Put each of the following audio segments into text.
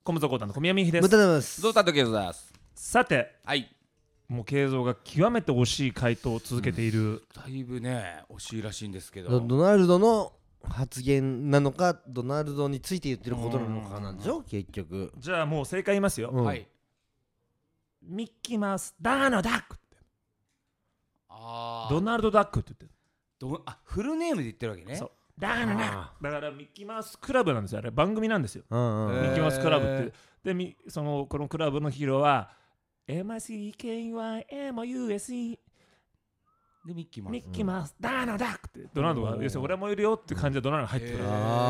小室孝太の小宮美秀です。 無駄ですゾウタとケイゾです。 さて、 はい。 もう慶三が極めて惜しい回答を続けている、 だいぶね惜しいらしいんですけドど。 ナルドの発言なのかドナルドについて言ってることなのかなんでしょ結局。 じゃあもう正解言いますよ、 うんはい。 ミッキーマウスダーナダックってあドナルドダックって言ってる。 フルネームで言ってるわけね。 そうダーナダックだからミッキーマウスクラブなんですよ。あれ番組なんですよ、 うんうんミッキーマウスクラブって。でこのクラブのヒーローは MICKYMOUSE でミッキーマウス。 ミッキーマウスダーナダックってドナルドが要するに俺もいるよっていう感じでドナルドが入ってくる。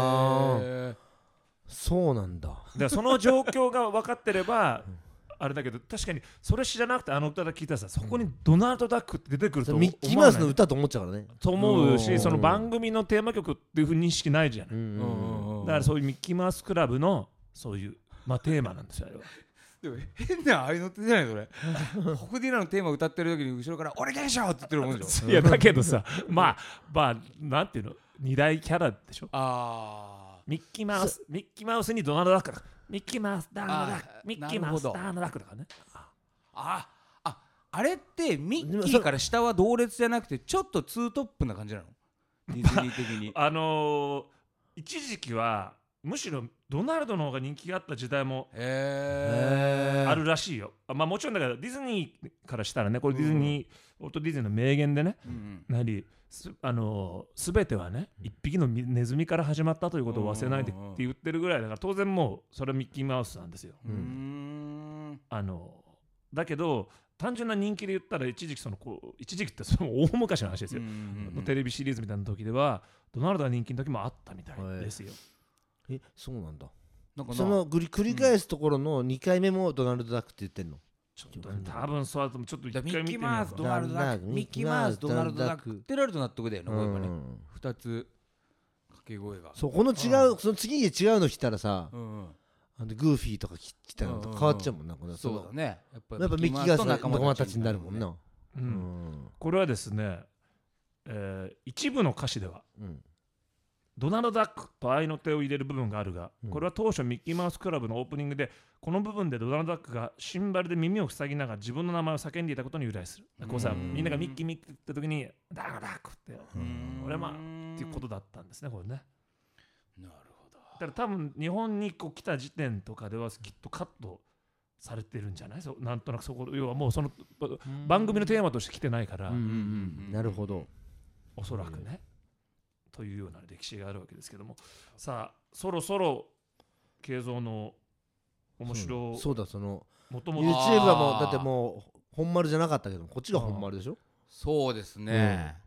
そうなんだ。 だからその状況が分かってればあれだけど、確かにそれ知らなくてあの歌だけ聞いたらさ、そこにドナルドダックって出てくると思わないミッキーマウスの歌と思っちゃうからね。 と思うし、 うんその番組のテーマ曲っていうふうに認識ないじゃない。だからそういうミッキーマウスクラブのそういう、テーマなんですよあれは。 でも変なあいのってじゃないそれ。ホクディラのテーマ歌ってる時に後ろから俺でしょって言ってるもんでしょ。 いやだけどさ、なんていうの、二大キャラでしょ。ミッキーマウスにドナルドダックだから、ミッキーマウスダーナダック、ミッキーマウスダーナダックだからね。 あれってミッキーから下は同列じゃなくてちょっとツートップな感じなの？ディズニー的に。 一時期はむしろドナルドの方が人気があった時代もあるらしいよ。もちろんだからディズニーからしたらね、これディズニー、ウォルト・ディズニーの名言でね、全てはね一匹のネズミから始まったということを忘れないでって言ってるぐらいだから、当然もうそれはミッキーマウスなんですよ。だけど単純な人気で言ったら一時期ってそれも大昔の話ですよ。テレビシリーズみたいな時ではドナルドが人気の時もあったみたいですよ。 そうなんだ。 なんかその繰り返すところの2回目もドナルドダックって言ってんの？ ちょっと多分そうだと思う。ちょっと一回見てみようか。 ミッキーマウスドナルドダック、ミッキーマウスドナルドダックってなると納得だよね。2つ掛け声が。 そう、この違う、その次に違うの来たらさ、グーフィーとか来たら変わっちゃうもんな。 そうだね。 やっぱミッキーが仲間たちになるもんな。 これはですね、一部の歌詞ではドナルドダックと愛の手を入れる部分があるが、これは当初ミッキーマウスクラブのオープニングでこの部分でドナルドダックがシンバルで耳を塞ぎながら自分の名前を叫んでいたことに由来する。こうさ、みんながミッキーミッキーって時にダナルドダックって俺はっていうことだったんですね、これね。 なるほど。 だから多分日本に来た時点とかではきっとカットされてるんじゃない？なんとなくそこ、要はもうその番組のテーマとして来てないから、 なるほど、 おそらくね、というような歴史があるわけですけども、さあそろそろ慶三の面白そうだ、そのもともと YouTube はもうだってもう本丸じゃなかったけど、こっちが本丸でしょ。 そうですね。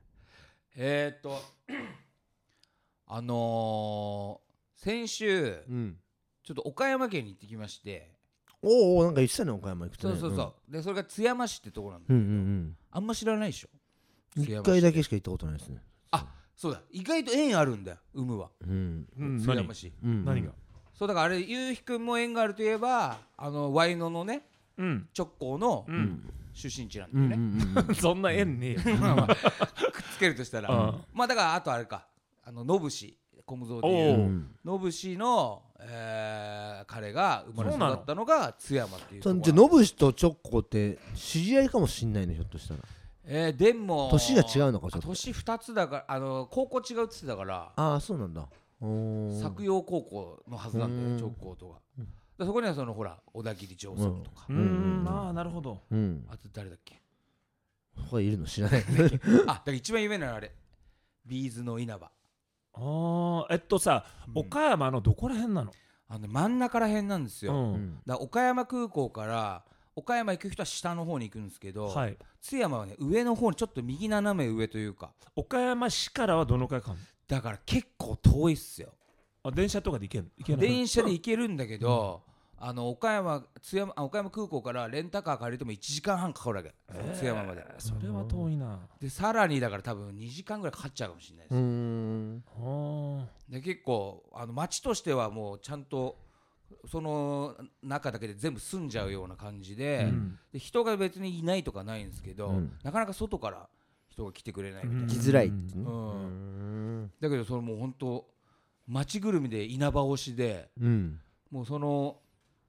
先週ちょっと岡山県に行ってきまして。 おお、なんか言ってたね、岡山行くとね。 そうで、それが津山市ってところなんだけど、あんま知らないでしょ。 1回だけしか行ったことないですね。 そうだ、意外と縁あるんだよ、津山市。 何が？ そうだからあれ、ゆうひくんも縁があるといえばワイノのね、直行の出身地なんだよね。 そんな縁ねえよ。 くっつけるとしたら、だからあとあれか、野節小無造でいう野節の彼が生まれ育ったのが津山っていうところ。 じゃあ野節と直行って知り合いかもしんないね、ひょっとしたら。 でも年が違うのか、ちょっと年2つだから高校違うって言ってたから。 ああ、そうなんだ。 作陽高校のはずなんだよ、直行とか。そこにはそのほら小田切上層とか。 なるほど。 あと誰だっけ？ 他いるの知らない。 だから一番有名なのはあれ、ビーズの稲葉。 さ、岡山のどこら辺なの？ 真ん中ら辺なんですよ。だから岡山空港から岡山行く人は下の方に行くんですけど、津山はね、上の方にちょっと右斜め上というか。 岡山市からはどのくらいかかるの？ だから結構遠いっすよ。 電車とかで行けない？ 電車で行けるんだけど、岡山空港からレンタカー借りても1時間半かかるわけ、津山まで。 それは遠いな。 でさらにだから多分2時間ぐらいかかっちゃうかもしれないです。で結構町としてはもうちゃんとその中だけで全部住んじゃうような感じで、人が別にいないとかないんですけど、なかなか外から人が来てくれないみたいな。 来づらいってね。 だけどそれもう本当町ぐるみで稲葉推しで、もうその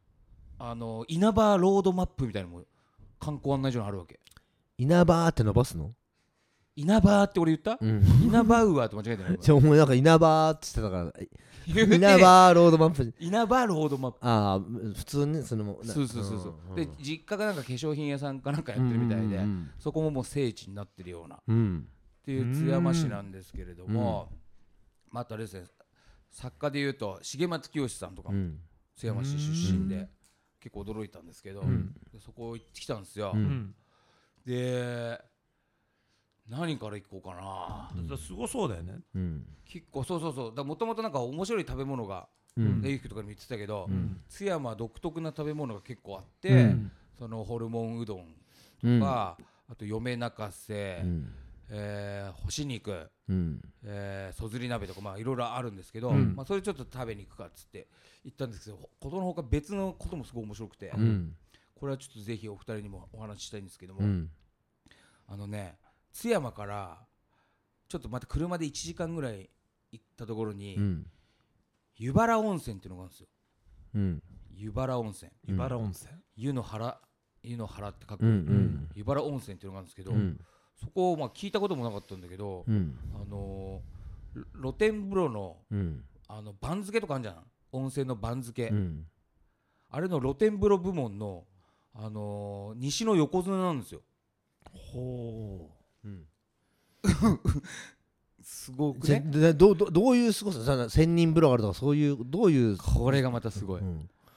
稲葉ロードマップみたいなのも観光案内所にあるわけ。 稲葉って伸ばすの？ 稲葉って俺言った、稲葉ウアーと間違えてない？ じゃあお前なんか稲葉って言ってたから稲葉ロードマップ。 稲葉ロードマップ。 ああ普通ねその。 そうで実家がなんか化粧品屋さんかなんかやってるみたいで、そこももう聖地になってるような、っていう津山市なんですけれども、またですね作家でいうと重松清さんとかも津山市出身で結構驚いたんですけど、そこ行ってきたんですよ。で何から行こうかな。 すごそうだよね。 結構そうもともとなんか面白い食べ物がゆきとかにも言ってたけど、津山独特な食べ物が結構あって、そのホルモンうどんとか、あと嫁泣かせ、干し肉、そずり鍋とかいろいろあるんですけど、それちょっと食べに行くかっつって行ったんですけど、ことのほか別のこともすごい面白くて、これはちょっとぜひお二人にもお話ししたいんですけども、津山からちょっとまた車で1時間ぐらい行ったところに、湯原温泉っていうのがあるんですよ。湯原温泉、湯の原って書く、湯原温泉っていうのがあるんですけど、そこを聞いたこともなかったんだけど、露天風呂の、番付とかあるじゃん、温泉の番付、あれの露天風呂部門の、西の横綱なんですよ。 ほうすごくね。 どういうすごさ、千人風呂があるとかそういうどういう。 これがまたすごい。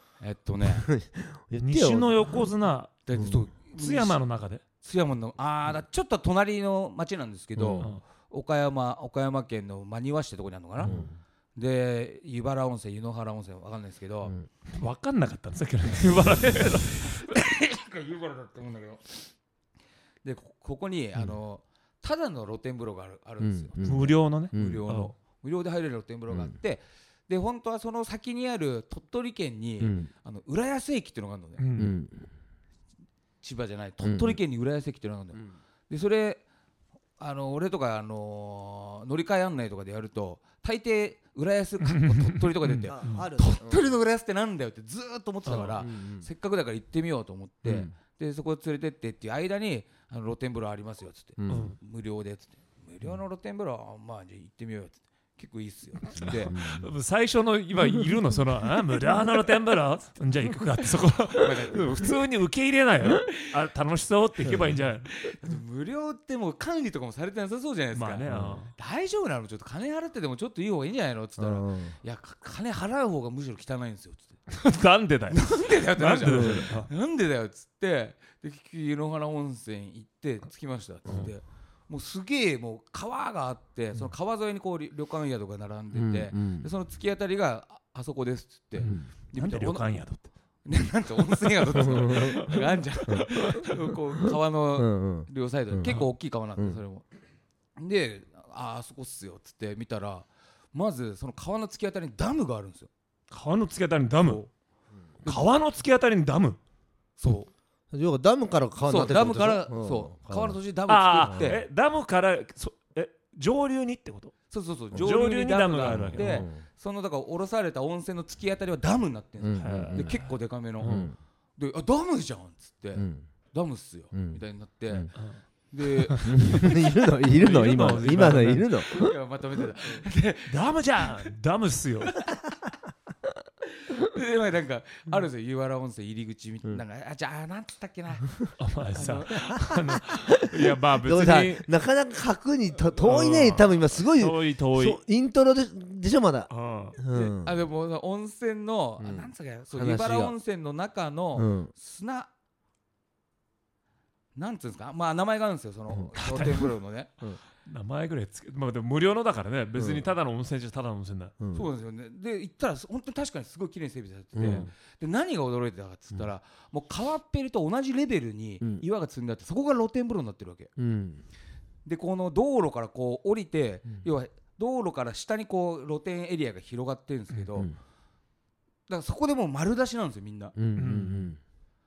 西の横綱、津山の中で。 津山のちょっと隣の町なんですけど、岡山県の真庭市ってとこにあるのかな。で湯原温泉、湯の原温泉わかんないですけど、 わかんなかったんですよ湯原で。 湯原だって思うんだけど。でここにただの露天風呂があるんですよ。 無料のね。 無料で入れる露天風呂があって、で本当はその先にある鳥取県に浦安駅っていうのがあるのね。千葉じゃない鳥取県に浦安駅っていうのがあるのよ。でそれ俺とか乗り換え案内とかでやると大抵浦安鳥取とか出て鳥取の浦安ってなんだよってずーっと思ってたから、せっかくだから行ってみようと思って、でそこ連れてってっていう間に露天風呂ありますよっつって、無料でっつって、無料の露天風呂じゃあ行ってみようよっつって、結構いいっすよっつって最初の今いるのその無料の露天風呂じゃあ行くかって、そこ普通に受け入れないよ。楽しそうって行けばいいんじゃない？ 無料ってもう管理とかもされてなさそうじゃないですか。大丈夫なの？ちょっと金払ってでもちょっといい方がいいんじゃないのっつったら、いや金払う方がむしろ汚いんですよっつってなんでだよってなるじゃん。なんでだよっつって、で結局湯の原温泉行って着きましたっつって、もうすげえもう川があって、その川沿いにこう旅館宿が並んでて、でその突き当たりがあそこですっつって、 なんで旅館宿ってなんて温泉宿ってのがあんじゃんこう川の両サイドで結構大きい川なんで、それもであそこっすよっつって見たら、まずその川の突き当たりにダムがあるんですよ。 川の突き当たりにダム？川の突き当たりにダム？ そう要はダムから川になってるってことでしょ。 ダムからそう川の途中にダム作って、 ダムから上流にってこと？ そう上流にダムがあるわけで、そのだから下ろされた温泉の突き当たりはダムになってるんですよ。で結構デカめの、でダムじゃんっつって、ダムっすよみたいになって、でいるの今のいるの。 いやまとめてた。 ダムじゃん、ダムっすよ。 でなんかあるんですよ、湯原温泉入り口みたいな、じゃあなんつったっけな、 お前さいや別になかなか角に遠いね。多分今すごい遠いイントロでしょまだ。 でも温泉のなんつうか湯原温泉の中の砂なんつうんですか、名前があるんですよ、その露天風呂のね。 名前ぐらいつけ、でも無料のだからね、別にただの温泉じゃただの温泉だ。 そうですよね。で行ったら本当に確かにすごい綺麗に整備されてて、で何が驚いてたかっつったら、もう川っぺりと同じレベルに岩が積んであって、そこが露天風呂になってるわけ。でこの道路からこう降りて、要は道路から下にこう露天エリアが広がってるんですけど、だからそこでもう丸出しなんですよみんな。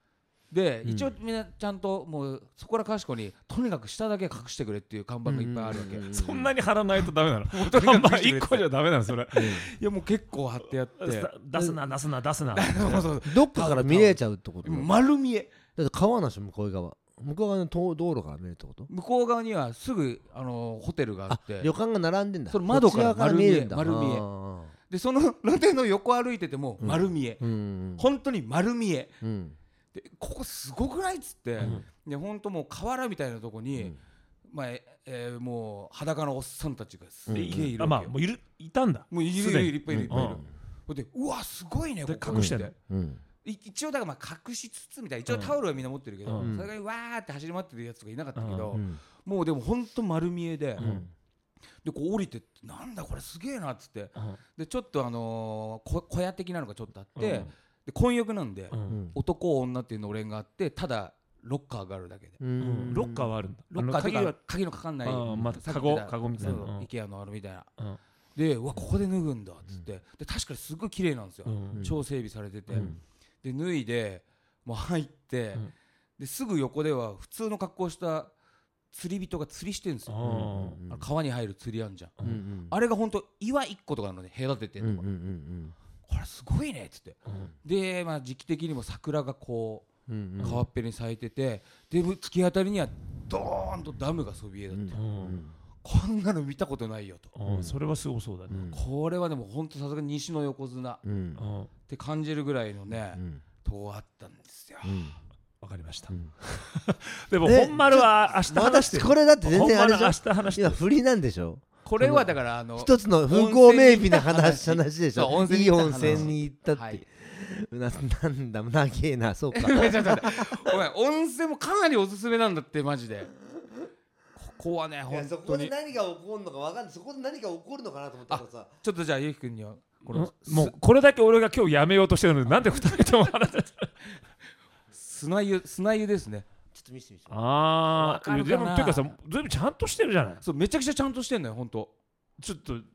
で一応みんなちゃんともうそこらかしこにとにかく下だけ隠してくれっていう看板がいっぱいあるわけ。 そんなに貼らないとダメなの？ とにかく看板隠してくれ 1個じゃダメなのそれ。 いやもう結構貼ってやって出すな出すな出すな。 そうそうどっかから見れちゃうってこと？ 丸見えだって川なんでしょ、向こう側の道路から見れるってこと？ 向こう側にはすぐホテルがあって旅館が並んでんだ。 その窓から丸見え丸見えでその露店の横歩いてても丸見え、本当に丸見え、でここすごくないっつって、で本当もう河原みたいなとこに、もう裸のおっさんたちがすげえいるわけよ。 まあもういたんだ。 もういるいっぱいいる。でうわすごいね、ここ隠してる。 一応だから隠しつつみたいな、一応タオルはみんな持ってるけど、それがわーって走り回ってるやつとかいなかったけど、もうでもほんと丸見えで、でこう降りてってなんだこれすげえなっつって、でちょっと小屋的なのがちょっとあって、で混浴なんで、男女っていうのれんがあって、ただロッカーがあるだけで、 ロッカーはあるんだ。 ロッカーって鍵のかかんないカゴみたいな、 イケアのみたいな。でうわここで脱ぐんだっつって、で確かにすごい綺麗なんですよ、超整備されてて。で脱いでもう入って、ですぐ横では普通の格好した釣り人が釣りしてるんですよ。川に入る釣りあんじゃん、あれがほんと岩1個とかのね隔ててんの、これすごいねっつって、で時期的にも桜がこう川っぺりに咲いてて、で突き当たりにはドーンとダムがそびえだって、こんなの見たことないよと。 それはすごそうだね。 これはでもほんとさすがに西の横綱って感じるぐらいのねとこあったんですよ。 わかりました。でも本丸は明日話してる。 これだって全然あれでしょ、今振りなんでしょ。 これはだから一つの風光明媚な話でしょ。いい温泉に行ったって。なんだ長えな、そうか。 ごめん温泉もかなりおすすめなんだってマジで。ここはね本当に。 そこで何が起こるのかわかんない。そこで何が起こるのかなと思ったらさ。 ちょっとじゃあゆうきくんにはもうこれだけ俺が今日やめようとしてるので、なんで2人とも話してる。 砂湯ですね。 ちょっと見せてみて。 でもていうかさ、全部ちゃんとしてるじゃない。 そうめちゃくちゃちゃんとしてんのよ本当。 ちょっと